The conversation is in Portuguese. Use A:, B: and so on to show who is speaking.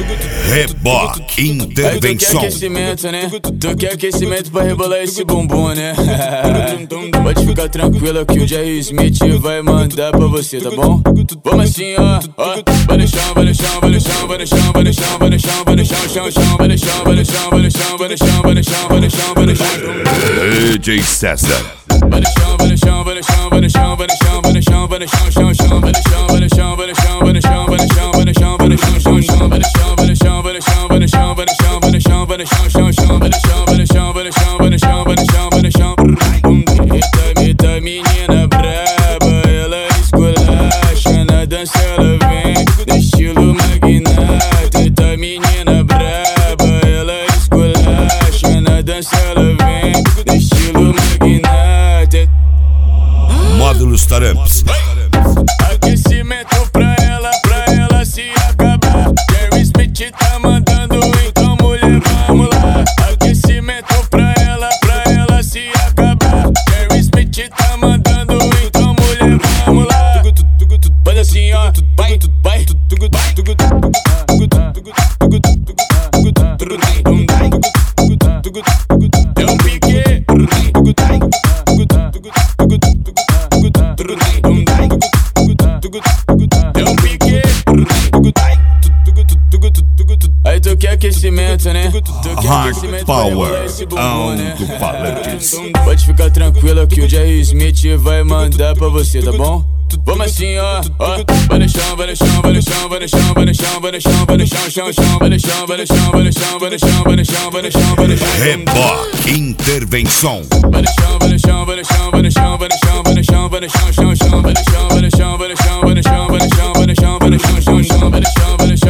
A: Reboque Intervenção.
B: Tu quer aquecimento, né? Tu quer aquecimento pra rebolar esse bumbum, né? Pode ficar tranquila que o Jerry Smith vai mandar pra você, tá bom? Vamos assim, ó. Vai no chão, vai no chão, vai no chão, vai no chão, vai no chão, vai no chão, vai no chão, chão, chão, vai no chão, vai no chão, vai no chão, vai no chão, vai no chão, vai no chão, vai no chão.
A: DJ César.
B: Vai no chão, vai no chão, vai no chão, vai no chão, vai no chão, vai no chão, vai no chão, chão, chão, vai no chão, vai no chão, vai no chão, vai no chão, vai no chão, vai no chão, vai no chão, chão, chão, vai no chão, vai no chão, vai no chão, vai no chão, vai no chão, vai no chão, vai no chão, chão, chão, vai no chão, vai no chão, vai no chão, vai no chão, vai no chão, vai no chão. Eita, menina braba, ela esculacha na dança, ela vem no estilo magnata. Eita, menina braba, ela esculacha na dança, ela vem no estilo magnata.
A: Módulos Taramps.
B: Aquecimento pra ela se acabar. Jerry Smith tá mandando, então mulher, vamos lá. Aquecimento pra ela se acabar. Jerry Smith tá mandando, então mulher, vamos lá. Faz assim, ó, vai, vai. É um pique. Aí tu quer aquecimento, né?
A: Hard Power Alto-Falantes.
B: Pode ficar tranquila que o Jerry Smith vai mandar pra você, tá bom? Vamos assim, ó. Vai no chão, vai no chão, vai no chão, vai no chão, vai no chão, vai no chão, vai no chão, chão, chão, vai no chão, vai no chão, vai no chão, vai no chão, vai no chão, vai no chão, vai no chão.
A: Reboque Intervenção.
B: Vai no chão, vai no chão, vai no chão, vai no chão, vai no chão, vai no chão, vai no chão, chão, chão, vai no chão, vai no chão, vai no chão, vai no chão, vai no chão, vai no chão, vai no chão, chão, chão, vai no chão, vai no chão.